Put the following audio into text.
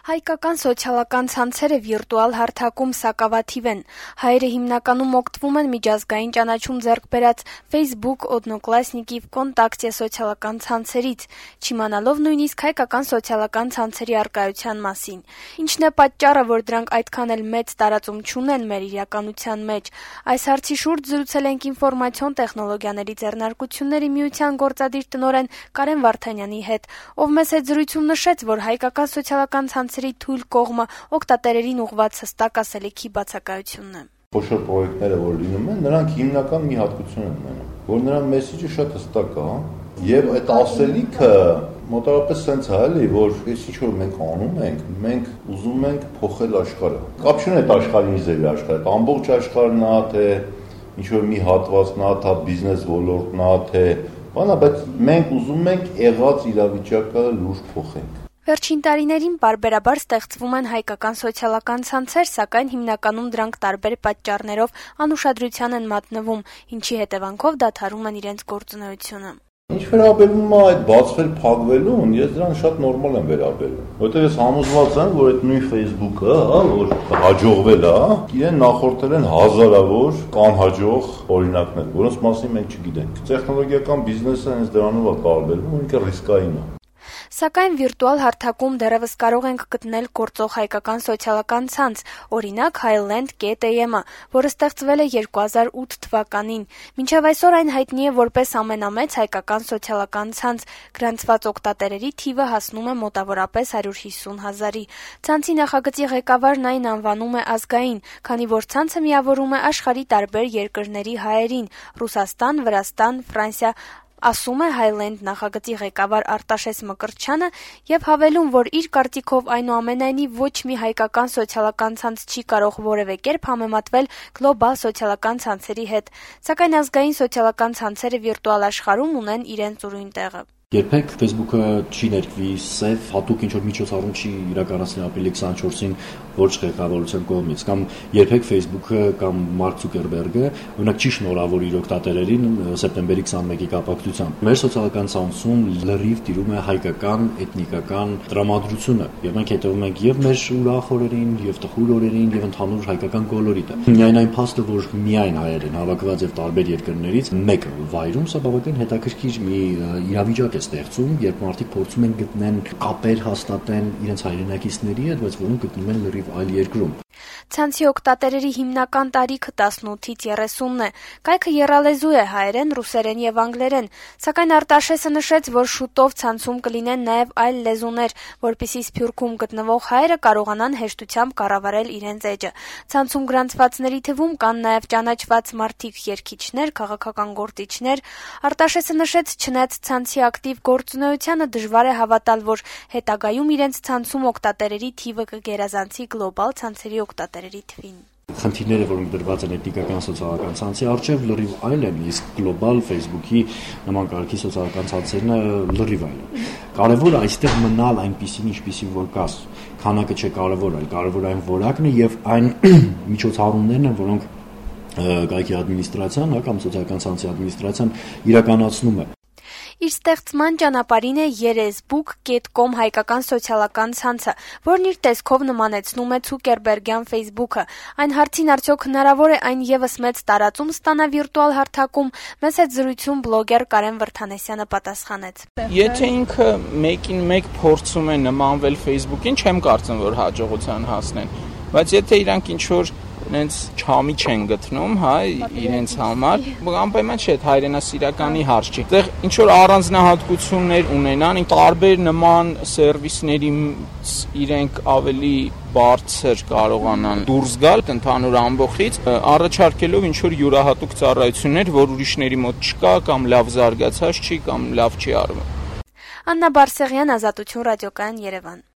Հայկական սոցիալական ցանցերը վիրտուալ հարթակում սակավաթիվ են։ Հայերը հիմնականում օգտվում են միջազգային ճանաչում ձեռք բերած Facebook, Օդնոկլասնիկի, Վկոնտակտե սոցիալական ցանցերից, չիմանալով նույնիսկ հայկական սոցիալական ցանցերի առկայության մասին։ Ինչն է պատճառը, որ դրանք այդքան էլ մեծ տարածում չունեն մեր իրականության մեջ։ Այս հարցի շուրջ զրուցել ենք ինֆորմացիոն տեխնոլոգիաների ձեռնարկությունների միության գործադիր տնօրեն Կարեն Վարդանյանի հետ, ով մեզ հետ զրույցում նշեց, որ հայկական սոցիալական ցանցերի թույլ կողմը օգտատերերին ուղղված հստակ ասելիքի բացակայությունն է։ Խոշոր պրոյեկտները, որ լինում են, նրանք հիմնական մի հատկություն են ունենում, որ նրանց մեսեջը շատ հստակ է, եւ այդ ասելիքը մոտավորապես sense է, էլի, որ այս ինչ որ մենք անում ենք, մենք ուզում ենք փոխել աշխարհը։ Կապ չունի այդ աշխարհի ձևի աշխարհը, այդ ամբողջ աշխարհն է, թե ինչ որ մի հատվածն է, թե բիզնես ոլորտն է, թե բանա, բայց մենք ուզում ենք եղած իրավիճակը լուրջ փոխենք։ Վերջին տարիներին բարբերաբար ստեղծվում են հայկական սոցիալական ցանցեր, սակայն հիմնականում դրանք տարբեր պատճառներով անուշադրության են մատնվում, ինչի հետևանքով դադարում են իրենց գործունեությունը։ Ինչ վերաբերում է այդ բացվել փակվելուն, ես դրան շատ նորմալ եմ վերաբերում, որովհետև ես համոզված եմ, որ այդ նույն Facebook-ը, որ հաջողվել է, իրեն նախորդել են հազարավոր կանհաջող օրինակներ, որոնց մասին մենք չգիտենք։ Տեխնոլոգիական բիզնեսը հենց դրանով է տարբերվում, ինքը ռիսկային է։ Սակայն վիրտուալ հարթակում դեռևս կարող ենք գտնել գործող հայկական սոցիալական ցանց, օրինակ Highland.am-ը, որը ստեղծվել է 2008 թվականին։ Մինչև այսօր այն հայտնի է որպես ամենամեծ հայկական սոցիալական ցանց, գրանցված օգտատերերի թիվը հասնում է մոտավորապես 150 հազարի։ Ցանցի նախագծի ղեկավարն այն անվանում է ազգային, քանի որ ցանցը միավորում է աշխարհի տարբեր երկրների հայերին՝ Ռուսաստան, Վրաստան, Ֆրանսիա, ասում է Highland նախագծի ղեկավար Արտաշես Մկրտչյանը եւ հավելում, որ իր կարծիքով այնուամենայնիվ ոչ մի հայկական սոցիալական ցանց չի կարող որևէ կերպ համեմատվել գլոբալ սոցիալական ցանցերի հետ, սակայն ազգային սոցիալական ցանցերը վիրտուալ աշխարհում ունեն իրենց ուրույն տեղը։ Երբեք Facebook-ը չի ներկվի սև, հատուկ ինչ-որ միջոցառում չի իրականացնի ապրիլի 24-ին ոչ ղեկավարության կողմից, կամ երբեք Facebook-ը կամ Մարկ Ցուկերբերգը օրինակ չի շնորհավոր իր օգտատերերին սեպտեմբերի 21-ի կապակցությամբ։ Մեր սոցիալական ցանցում լրիվ տիրում է հայկական էթնիկական տրամադրությունը, եւ մենք հետևում ենք եւ մեր ուրախ օրերին, եւ տխուր օրերին, եւ ընդհանուր հայկական կոլորիտը։ Միայն այն փաստը, որ միայն հայեր են հավաքված եւ տարբեր երկրներից մեկ վայրում, սա բավական հետաքրքիր մի իրավիճակ ստեղծում, երբ մարդիկ փորձում են գտնեն կապեր հաստատեն իրենց հայրենակիցների հետ, բայց որոնք գտնվում են լրիվ այլ երկրում։ Ցանցի օգտատերերի հիմնական տարիքը 18-ից 30-ն է։ Կայքը եռալեզու է հայերեն, ռուսերեն եւ անգլերեն, սակայն Արտաշեսը նշեց, որ շուտով ցանցում կլինեն նաեւ այլ լեզուներ, որպեսզի Սփյուռքում գտնվող հայերը կարողանան հեշտությամբ կառավարել իրենց էջը։ Ցանցում գրանցվածների թվում կան նաեւ ճանաչված մարդիկ, երգիչներ, քաղաքական գործիչներ։ Արտաշեսը նշեց, չնայած ցանցի ակտիվ գործունեությանը դժվար է հավատալ, որ հետագայում իրենց ցանցում օգտատերերի թիվը կգերազանցի գլոբալ ցանցերի օգտատերերի թվին։ Խնդիրները, որոնք դրված են էթնիկական սոցիալական ցանցի առջև, լրիվ այլ են, իսկ գլոբալ Facebook-ի նման կարգի սոցիալական ցանցերն լրիվ այլ են։ Կարևորը այստեղ մնալ այնպիսին, ինչպիսին որ կա, քանակը չէ կարևոր, այլ կարևոր այն որակն է եւ այն միջոցառումներն են, որոնք կայքի ադմինիստրացիան կամ սոցիալական ցանցի ադմինիստրացիան իրականացնում է։ Իր ստեղծման ճանապարհին է Երեսբուկ.com հայկական սոցիալական ցանցը, որն իր տեսքով նմանեցնում է Ցուկերբերգյան Facebook-ը։ Այն հարցին արդյոք հնարավոր է այն եւս մեծ տարածում ստանա վիրտուալ հարթակում, մեծ հետ զրույցում բլոգեր Կարեն Վրթանեսյանը պատասխանեց։ Եթե ինքը մեկին մեկ փորձում է նմանվել Facebook-ին, չեմ կարծում, որ հաջողության հասնեն, բայց եթե իրանք ինչ-որ նենց չամի չեն գտնում, հա, իրենց համար, անպայման չէ, հայրենասիրականի հարց չի։ Այդտեղ ինչ որ առանձնահատկություններ ունենան, տարբեր նման սերվիսների իրենք ավելի բարձր կարողանան դուրս գալ ընդհանուր ամբողջից, առաջարկելով ինչ որ յուրահատուկ ծառայություններ, որ ուրիշների մոտ չկա կամ լավ զարգացած չի կամ լավ չի արվում։ Աննա Բարսեղյան, Ազատություն ռադիոկայան, Երևան։